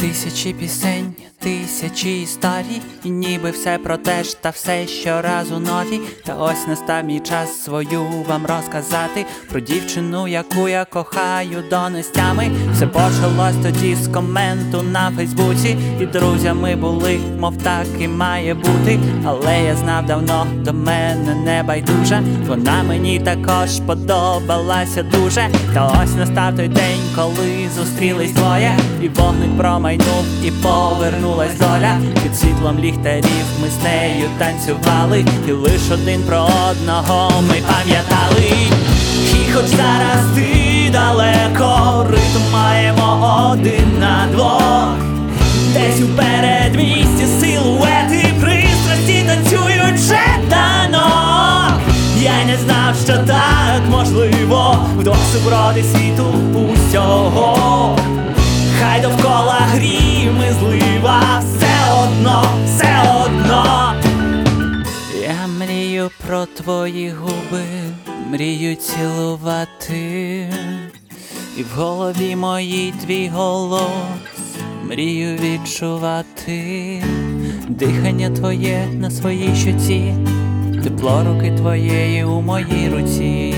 Тисячі пісень, тисячі історій, і ніби все про те ж, та все щоразу нові. Та ось настав мій час свою вам розказати про дівчину, яку я кохаю донестями. Все почалось тоді з коменту на Фейсбуці, і друзями були, мов так і має бути. Але я знав давно, до мене не байдуже, вона мені також подобалася дуже. Та ось настав той день, коли зустрілись двоє, і вогник промайнув, і повернулась доля. Під світлом ліхтарів ми з нею танцювали, і лиш один про одного ми пам'ятали. І хоч зараз ти далеко, ритм маємо один на двох. Десь у передмісті силуети пристрасті танцюють вже танок. Я не знав, що так можливо вдвох супроти світу усього. Хай довкола грім і злива, все одно, все одно. Я мрію про твої губи, мрію цілувати, і в голові моїй твій голос мрію відчувати. Дихання твоє на своїй щоці, тепло руки твоєї у моїй руці.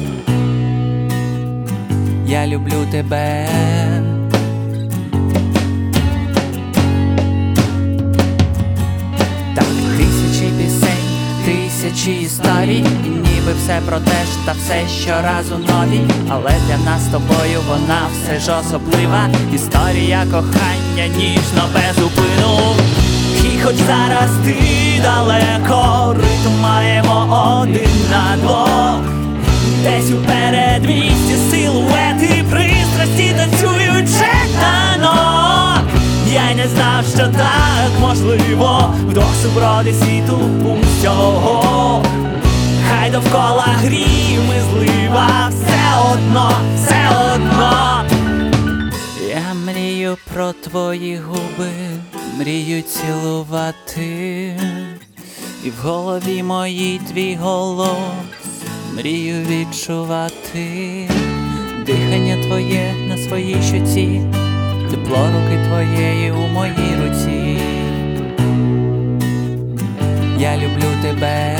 Я люблю тебе. Так, тисячі пісень, тисячі історій, і ніби все про те ж, та все щоразу нові. Але для нас з тобою вона все ж особлива. Історія кохання ніжно без упину. І хоч зараз ти далеко, ритм маємо один на двох. Десь у передмісті силуети пристрасті танцюють вже танок. Я й не знав, що так можливо вдвох супроти світу усього. Хай довкола грім і злива, все одно, все одно. Я мрію про твої губи, мрію цілувати, і в голові моїй твій голос мрію відчувати. Дихання твоє на своїй щоці, тепло руки твоєї у моїй руці. Я люблю тебе.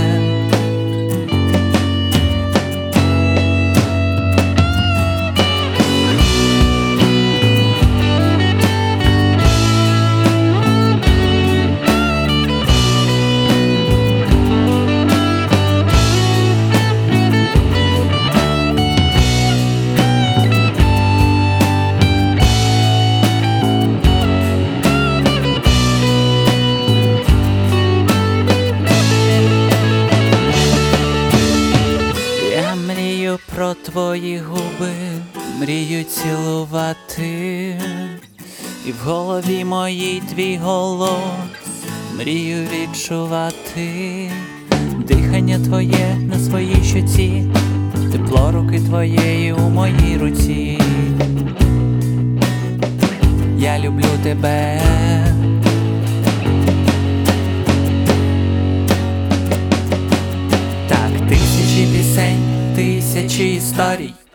Про твої губи мрію цілувати, і в голові моїй твій голос мрію відчувати. Дихання твоє на своїй щоці, тепло руки твоєї у моїй руці. Я люблю тебе. Так, тисячі пісень, тисячі історій,